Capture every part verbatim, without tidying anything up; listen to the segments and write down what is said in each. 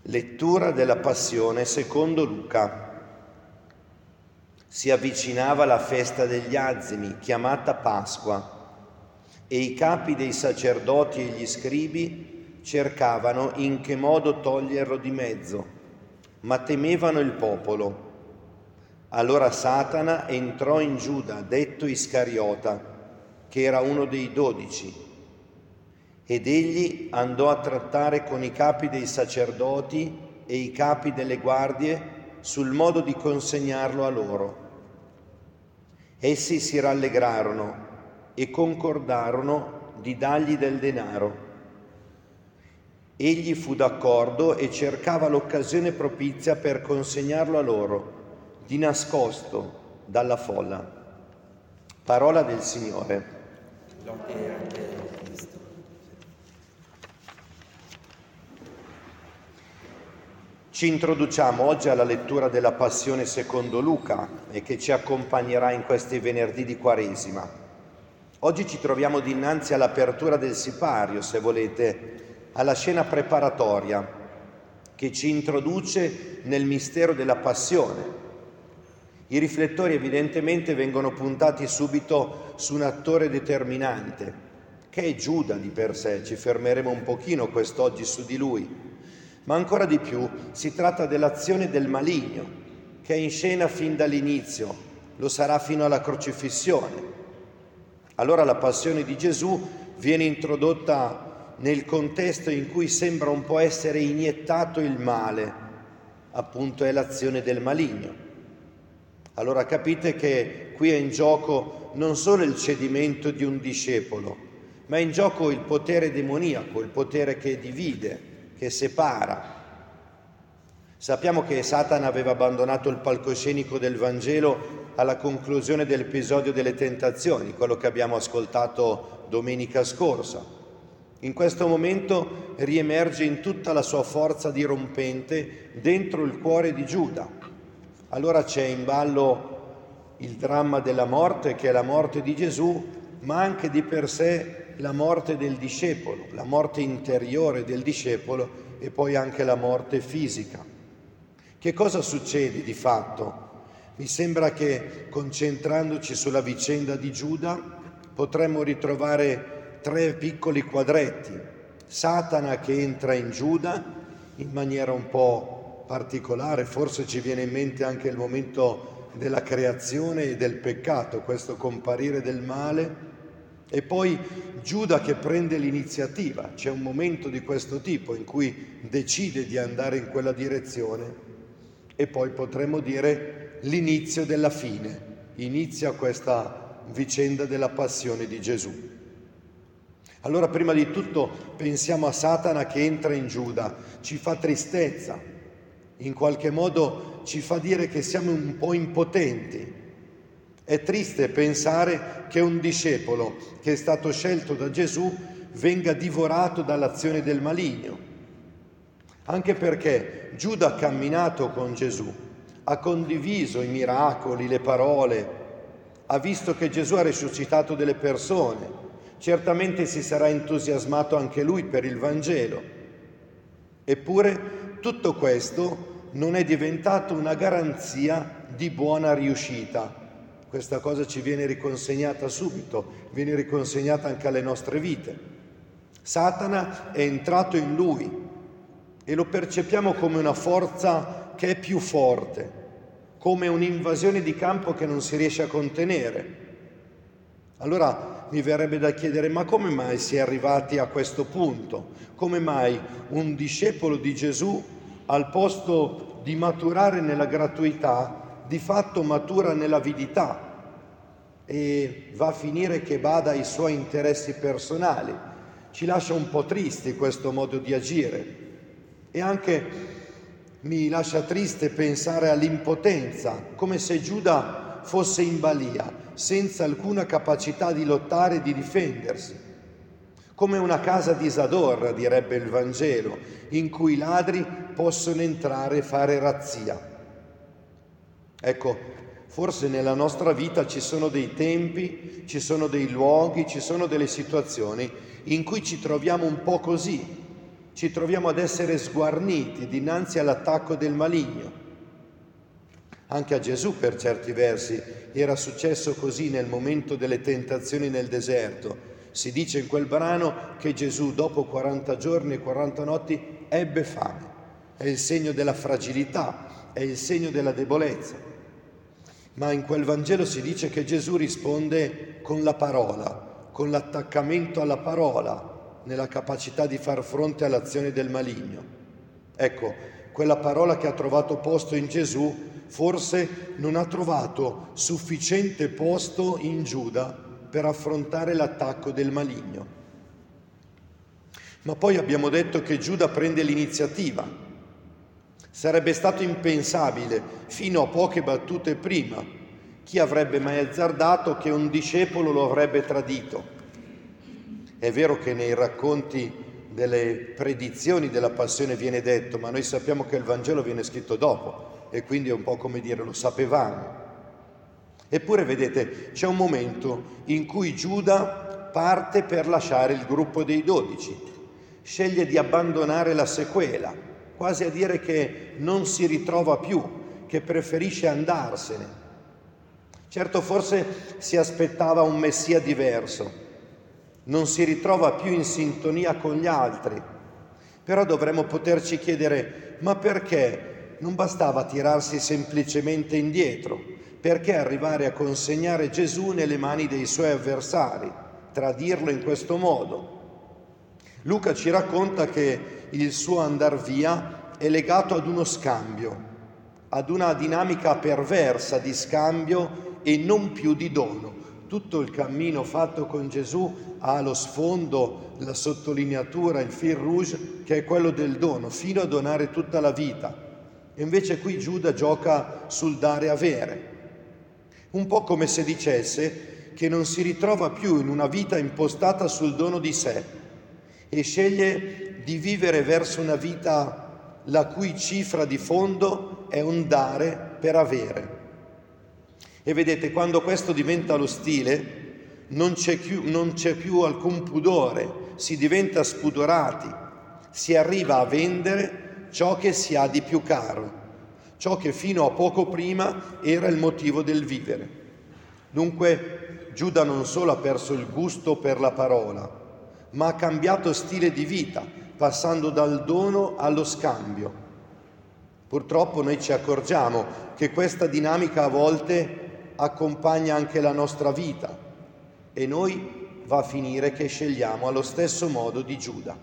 Lettura della Passione secondo Luca. Si avvicinava la festa degli Azimi, chiamata Pasqua, e i capi dei sacerdoti e gli scribi cercavano in che modo toglierlo di mezzo, ma temevano il popolo. Allora Satana entrò in Giuda, detto Iscariota, che era uno dei dodici, ed egli andò a trattare con i capi dei sacerdoti e i capi delle guardie sul modo di consegnarlo a loro. Essi si rallegrarono e concordarono di dargli del denaro. Egli fu d'accordo e cercava l'occasione propizia per consegnarlo a loro, di nascosto dalla folla. Parola del Signore. Lode a te, Cristo. Ci introduciamo oggi alla lettura della Passione secondo Luca e che ci accompagnerà in questi venerdì di Quaresima. Oggi ci troviamo dinanzi all'apertura del sipario, se volete, alla scena preparatoria che ci introduce nel mistero della Passione. I riflettori evidentemente vengono puntati subito su un attore determinante, che è Giuda di per sé. Ci fermeremo un pochino quest'oggi su di lui. Ma ancora di più si tratta dell'azione del maligno, che è in scena fin dall'inizio, lo sarà fino alla crocifissione. Allora la passione di Gesù viene introdotta nel contesto in cui sembra un po' essere iniettato il male, appunto è l'azione del maligno. Allora capite che qui è in gioco non solo il cedimento di un discepolo, ma è in gioco il potere demoniaco, il potere che divide, che separa. Sappiamo che Satana aveva abbandonato il palcoscenico del Vangelo alla conclusione dell'episodio delle tentazioni, quello che abbiamo ascoltato domenica scorsa. In questo momento riemerge in tutta la sua forza dirompente dentro il cuore di Giuda. Allora c'è in ballo il dramma della morte, che è la morte di Gesù, ma anche di per sé la morte del discepolo, la morte interiore del discepolo e poi anche la morte fisica. Che cosa succede di fatto? Mi sembra che, concentrandoci sulla vicenda di Giuda, potremmo ritrovare tre piccoli quadretti. Satana che entra in Giuda in maniera un po' particolare, forse ci viene in mente anche il momento della creazione e del peccato, questo comparire del male. E poi Giuda che prende l'iniziativa, c'è un momento di questo tipo in cui decide di andare in quella direzione e poi potremmo dire l'inizio della fine, inizia questa vicenda della passione di Gesù. Allora prima di tutto pensiamo a Satana che entra in Giuda, ci fa tristezza, in qualche modo ci fa dire che siamo un po' impotenti. È triste pensare che un discepolo che è stato scelto da Gesù venga divorato dall'azione del maligno. Anche perché Giuda ha camminato con Gesù, ha condiviso i miracoli, le parole, ha visto che Gesù ha risuscitato delle persone, certamente si sarà entusiasmato anche lui per il Vangelo. Eppure tutto questo non è diventato una garanzia di buona riuscita. Questa cosa ci viene riconsegnata subito, viene riconsegnata anche alle nostre vite. Satana è entrato in lui e lo percepiamo come una forza che è più forte, come un'invasione di campo che non si riesce a contenere. Allora mi verrebbe da chiedere, ma come mai si è arrivati a questo punto? Come mai un discepolo di Gesù, al posto di maturare nella gratuità, di fatto matura nell'avidità e va a finire che bada ai suoi interessi personali? Ci lascia un po' tristi questo modo di agire e anche mi lascia triste pensare all'impotenza, come se Giuda fosse in balia, senza alcuna capacità di lottare e di difendersi, come una casa di Isadora, direbbe il Vangelo, in cui i ladri possono entrare e fare razzia. Ecco, forse nella nostra vita ci sono dei tempi, ci sono dei luoghi, ci sono delle situazioni in cui ci troviamo un po' così, ci troviamo ad essere sguarniti dinanzi all'attacco del maligno. Anche a Gesù, per certi versi, era successo così nel momento delle tentazioni nel deserto. Si dice in quel brano che Gesù, dopo quaranta giorni e quaranta notti, ebbe fame. È il segno della fragilità, è il segno della debolezza. Ma in quel Vangelo si dice che Gesù risponde con la parola, con l'attaccamento alla parola, nella capacità di far fronte all'azione del maligno. Ecco, quella parola che ha trovato posto in Gesù forse non ha trovato sufficiente posto in Giuda per affrontare l'attacco del maligno. Ma poi abbiamo detto che Giuda prende l'iniziativa. Sarebbe stato impensabile, fino a poche battute prima, chi avrebbe mai azzardato che un discepolo lo avrebbe tradito. È vero che nei racconti delle predizioni della passione viene detto, ma noi sappiamo che il Vangelo viene scritto dopo e quindi è un po' come dire lo sapevamo. Eppure vedete, c'è un momento in cui Giuda parte per lasciare il gruppo dei dodici, sceglie di abbandonare la sequela, quasi a dire che non si ritrova più, che preferisce andarsene. Certo, forse si aspettava un Messia diverso, non si ritrova più in sintonia con gli altri, però dovremmo poterci chiedere, ma perché non bastava tirarsi semplicemente indietro? Perché arrivare a consegnare Gesù nelle mani dei suoi avversari, tradirlo in questo modo? Luca ci racconta che il suo andar via è legato ad uno scambio, ad una dinamica perversa di scambio e non più di dono. Tutto il cammino fatto con Gesù ha allo sfondo la sottolineatura, il fil rouge, che è quello del dono, fino a donare tutta la vita. E invece qui Giuda gioca sul dare e avere. Un po' come se dicesse che non si ritrova più in una vita impostata sul dono di sé e sceglie di vivere verso una vita la cui cifra di fondo è un dare per avere. E vedete, quando questo diventa lo stile, non c'è più, non c'è più alcun pudore, si diventa spudorati, si arriva a vendere ciò che si ha di più caro, ciò che fino a poco prima era il motivo del vivere. Dunque Giuda non solo ha perso il gusto per la parola, ma ha cambiato stile di vita, passando dal dono allo scambio. Purtroppo noi ci accorgiamo che questa dinamica a volte accompagna anche la nostra vita e noi va a finire che scegliamo allo stesso modo di Giuda.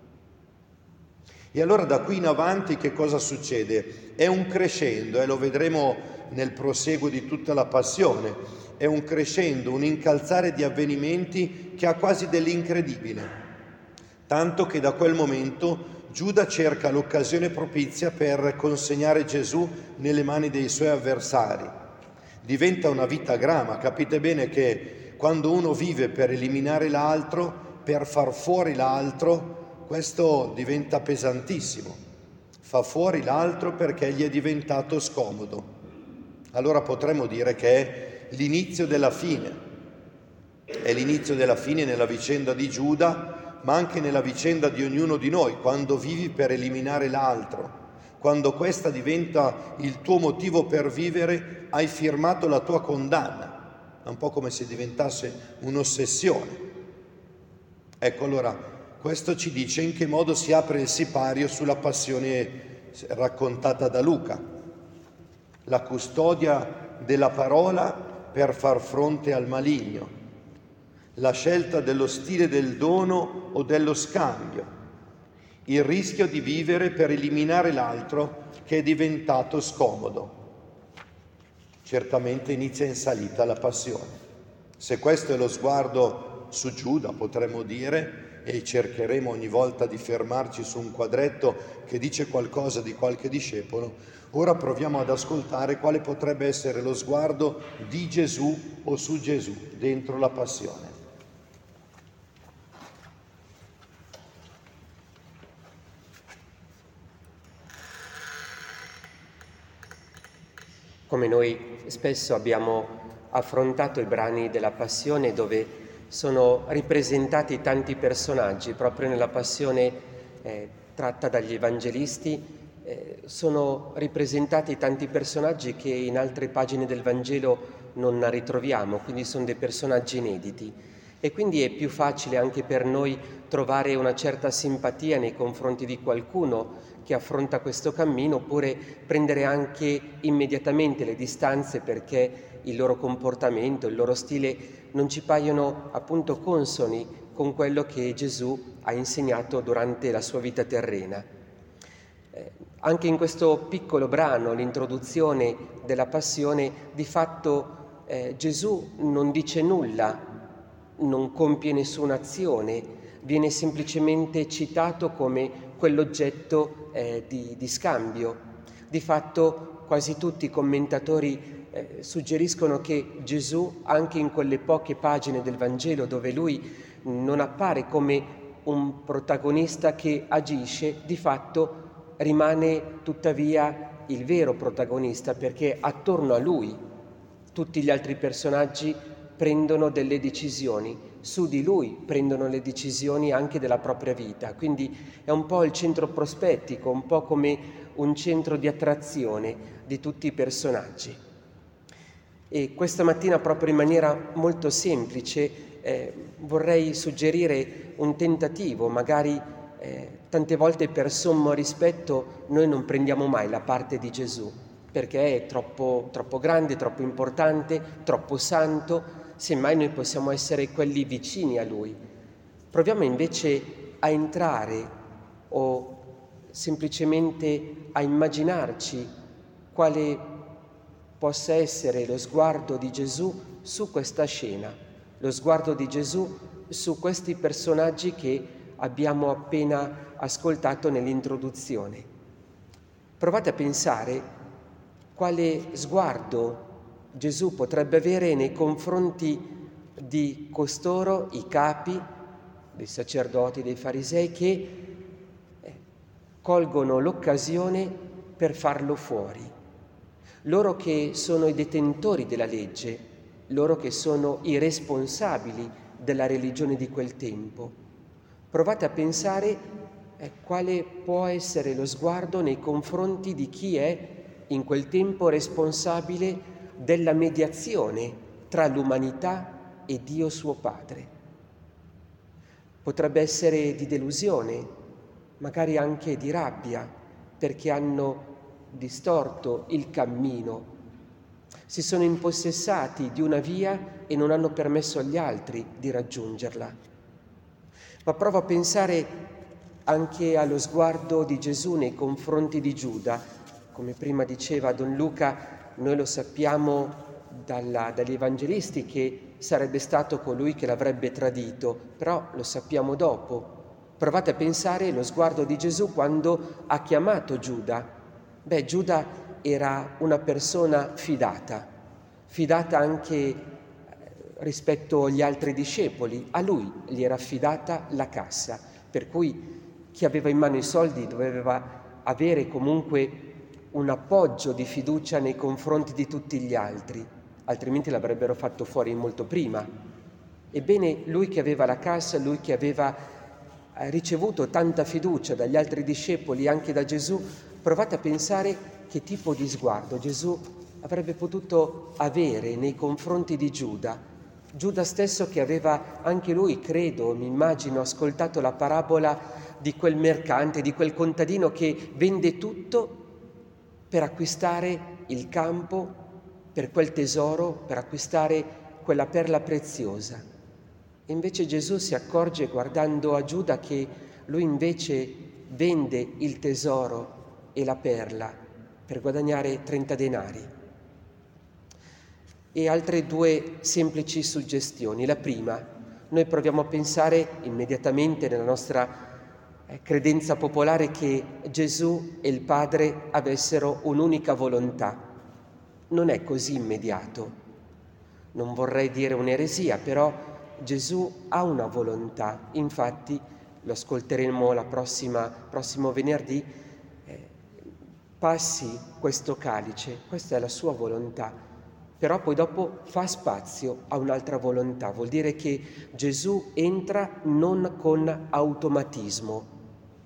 E allora da qui in avanti che cosa succede? È un crescendo, e lo vedremo nel proseguo di tutta la passione, è un crescendo, un incalzare di avvenimenti che ha quasi dell'incredibile, tanto che da quel momento Giuda cerca l'occasione propizia per consegnare Gesù nelle mani dei suoi avversari. Diventa una vita grama, capite bene che quando uno vive per eliminare l'altro, per far fuori l'altro, questo diventa pesantissimo. Fa fuori l'altro perché gli è diventato scomodo. Allora potremmo dire che è l'inizio della fine. È l'inizio della fine nella vicenda di Giuda, ma anche nella vicenda di ognuno di noi, quando vivi per eliminare l'altro. Quando questa diventa il tuo motivo per vivere, hai firmato la tua condanna. È un po' come se diventasse un'ossessione. Ecco, allora, questo ci dice in che modo si apre il sipario sulla passione raccontata da Luca. La custodia della parola per far fronte al maligno. La scelta dello stile del dono o dello scambio. Il rischio di vivere per eliminare l'altro che è diventato scomodo. Certamente inizia in salita la passione. Se questo è lo sguardo su Giuda, potremmo dire, e cercheremo ogni volta di fermarci su un quadretto che dice qualcosa di qualche discepolo, ora proviamo ad ascoltare quale potrebbe essere lo sguardo di Gesù o su Gesù dentro la passione. Come noi spesso abbiamo affrontato i brani della Passione dove sono ripresentati tanti personaggi, proprio nella Passione eh, tratta dagli evangelisti, eh, sono ripresentati tanti personaggi che in altre pagine del Vangelo non ritroviamo, quindi sono dei personaggi inediti. E quindi è più facile anche per noi trovare una certa simpatia nei confronti di qualcuno che affronta questo cammino, oppure prendere anche immediatamente le distanze perché il loro comportamento, il loro stile non ci paiono appunto consoni con quello che Gesù ha insegnato durante la sua vita terrena. Eh, anche in questo piccolo brano, l'introduzione della Passione, di fatto eh, Gesù non dice nulla, non compie nessuna azione, viene semplicemente citato come quell'oggetto eh, di, di scambio. Di fatto quasi tutti i commentatori eh, suggeriscono che Gesù, anche in quelle poche pagine del Vangelo dove lui non appare come un protagonista che agisce, di fatto rimane tuttavia il vero protagonista, perché attorno a lui tutti gli altri personaggi prendono delle decisioni, su di lui prendono le decisioni anche della propria vita. Quindi è un po' il centro prospettico, un po' come un centro di attrazione di tutti i personaggi. E questa mattina, proprio in maniera molto semplice, eh, vorrei suggerire un tentativo. Magari eh, tante volte per sommo rispetto noi non prendiamo mai la parte di Gesù, perché è troppo, troppo grande, troppo importante, troppo santo. Semmai noi possiamo essere quelli vicini a Lui. Proviamo invece a entrare o semplicemente a immaginarci quale possa essere lo sguardo di Gesù su questa scena, lo sguardo di Gesù su questi personaggi che abbiamo appena ascoltato nell'introduzione. Provate a pensare quale sguardo Gesù potrebbe avere nei confronti di costoro, i capi, dei sacerdoti, dei farisei, che colgono l'occasione per farlo fuori. Loro che sono i detentori della legge, loro che sono i responsabili della religione di quel tempo. Provate a pensare eh, quale può essere lo sguardo nei confronti di chi è in quel tempo responsabile della mediazione tra l'umanità e Dio suo Padre. Potrebbe essere di delusione, magari anche di rabbia, perché hanno distorto il cammino, si sono impossessati di una via e non hanno permesso agli altri di raggiungerla. Ma provo a pensare anche allo sguardo di Gesù nei confronti di Giuda. Come prima diceva Don Luca, noi lo sappiamo dalla, dagli evangelisti che sarebbe stato colui che l'avrebbe tradito, però lo sappiamo dopo. Provate a pensare lo sguardo di Gesù quando ha chiamato Giuda. Beh, Giuda era una persona fidata, fidata anche rispetto agli altri discepoli. A lui gli era affidata la cassa, per cui chi aveva in mano i soldi doveva avere comunque un appoggio di fiducia nei confronti di tutti gli altri, altrimenti l'avrebbero fatto fuori molto prima. Ebbene, lui che aveva la cassa, lui che aveva ricevuto tanta fiducia dagli altri discepoli, anche da Gesù, provate a pensare che tipo di sguardo Gesù avrebbe potuto avere nei confronti di Giuda. Giuda stesso che aveva anche lui, credo, mi immagino, ascoltato la parabola di quel mercante, di quel contadino che vende tutto per acquistare il campo, per quel tesoro, per acquistare quella perla preziosa. E invece Gesù si accorge, guardando a Giuda, che lui invece vende il tesoro e la perla per guadagnare trenta denari. E altre due semplici suggestioni. La prima, noi proviamo a pensare immediatamente nella nostra credenza popolare che Gesù e il Padre avessero un'unica volontà. Non è così immediato. Non vorrei dire un'eresia, però Gesù ha una volontà. Infatti, lo ascolteremo la prossima, prossimo venerdì, eh, passi questo calice, questa è la sua volontà. Però poi dopo fa spazio a un'altra volontà. Vuol dire che Gesù entra non con automatismo.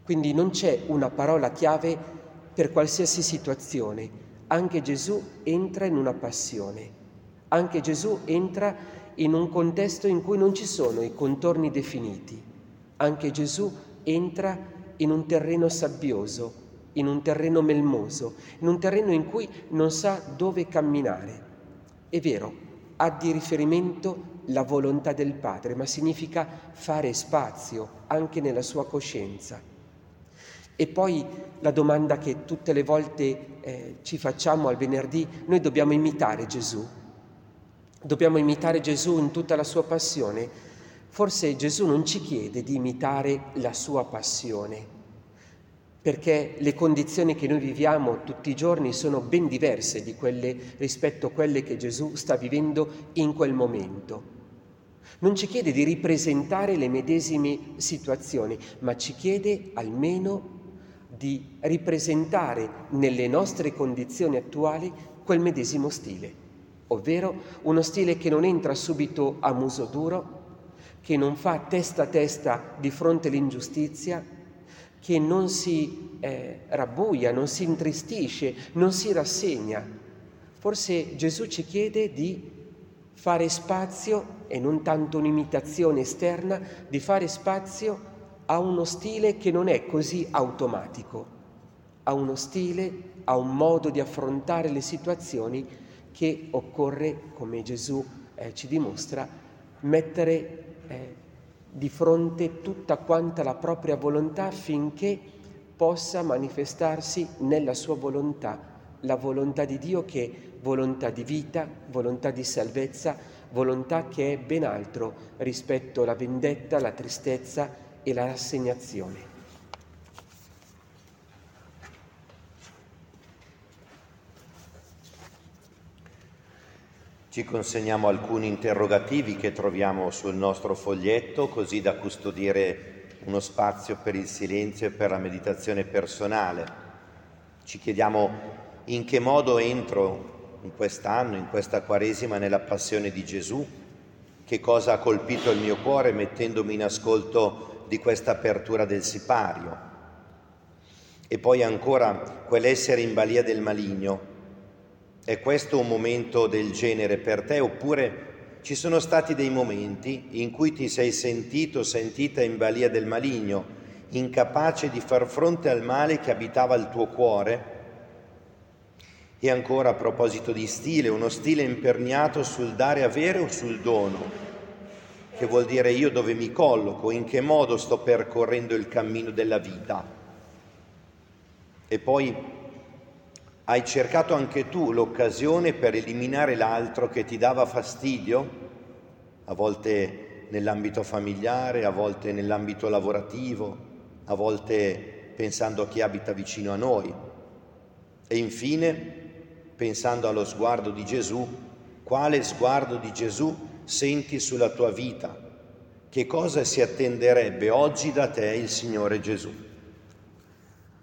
Quindi non c'è una parola chiave per qualsiasi situazione. Anche Gesù entra in una passione. Anche Gesù entra in un contesto in cui non ci sono i contorni definiti. Anche Gesù entra in un terreno sabbioso, in un terreno melmoso, in un terreno in cui non sa dove camminare. È vero, ha di riferimento la volontà del Padre, ma significa fare spazio anche nella sua coscienza. E poi la domanda che tutte le volte eh, ci facciamo al venerdì: noi dobbiamo imitare Gesù? Dobbiamo imitare Gesù in tutta la sua passione? Forse Gesù non ci chiede di imitare la sua passione, perché le condizioni che noi viviamo tutti i giorni sono ben diverse di quelle rispetto a quelle che Gesù sta vivendo in quel momento. Non ci chiede di ripresentare le medesime situazioni, ma ci chiede almeno di ripresentare nelle nostre condizioni attuali quel medesimo stile, ovvero uno stile che non entra subito a muso duro, che non fa testa a testa di fronte all'ingiustizia, che non si eh, rabbuia, non si intristisce, non si rassegna. Forse Gesù ci chiede di fare spazio, e non tanto un'imitazione esterna, di fare spazio a uno stile che non è così automatico, a uno stile, a un modo di affrontare le situazioni che occorre, come Gesù eh, ci dimostra, mettere eh, di fronte tutta quanta la propria volontà affinché possa manifestarsi nella sua volontà, la volontà di Dio che è volontà di vita, volontà di salvezza, volontà che è ben altro rispetto alla vendetta, la tristezza e la rassegnazione. Ci consegniamo alcuni interrogativi che troviamo sul nostro foglietto, così da custodire uno spazio per il silenzio e per la meditazione personale. Ci chiediamo in che modo entro in quest'anno, in questa Quaresima, nella passione di Gesù, che cosa ha colpito il mio cuore mettendomi in ascolto di questa apertura del sipario. E poi ancora quell'essere in balia del maligno. È questo un momento del genere per te, oppure ci sono stati dei momenti in cui ti sei sentito, sentita in balia del maligno, incapace di far fronte al male che abitava il tuo cuore? E ancora, a proposito di stile, uno stile imperniato sul dare avere o sul dono, che vuol dire io dove mi colloco, in che modo sto percorrendo il cammino della vita. E poi hai cercato anche tu l'occasione per eliminare l'altro che ti dava fastidio, a volte nell'ambito familiare, a volte nell'ambito lavorativo, a volte pensando a chi abita vicino a noi. E infine, pensando allo sguardo di Gesù, quale sguardo di Gesù senti sulla tua vita? Che cosa si attenderebbe oggi da te il Signore Gesù?